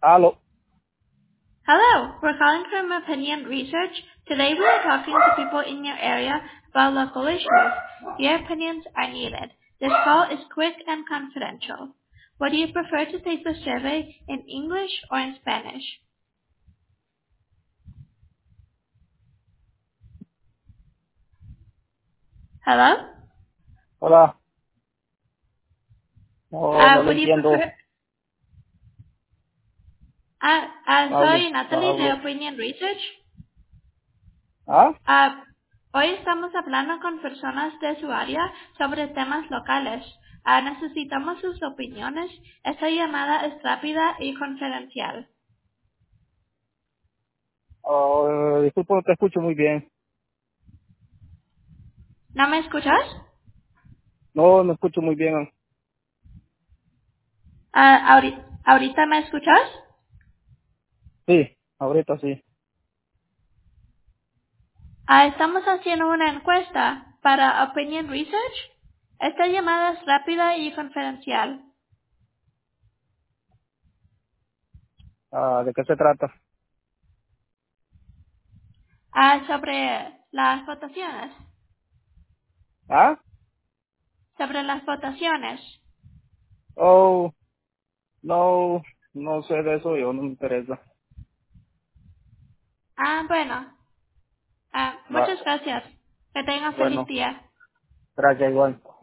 Aló. Hello, we're calling from Opinion Research. Today we are talking to people in your area about local issues. Your opinions are needed. This call is quick and confidential. Would you prefer to take the survey in English or in Spanish? Hello? Hola. No, no le Would you entiendo. prefer... Hable, soy Natalie de hable. Opinion Research. ¿Ah? Hoy estamos hablando con personas de su área sobre temas locales. Necesitamos sus opiniones. Esta llamada es rápida y confidencial. Disculpa, no te escucho muy bien. ¿No me escuchas? No, no escucho muy bien. ¿Ahorita me escuchas? Sí, ahorita sí. Estamos haciendo una encuesta para Opinion Research. Esta llamada es rápida y confidencial. ¿De qué se trata? Sobre las votaciones. ¿Ah? Sobre las votaciones. Oh, no, no sé de eso, yo no me interesa. Bueno. Va, Muchas gracias. Que tenga feliz bueno, día. gracias igual.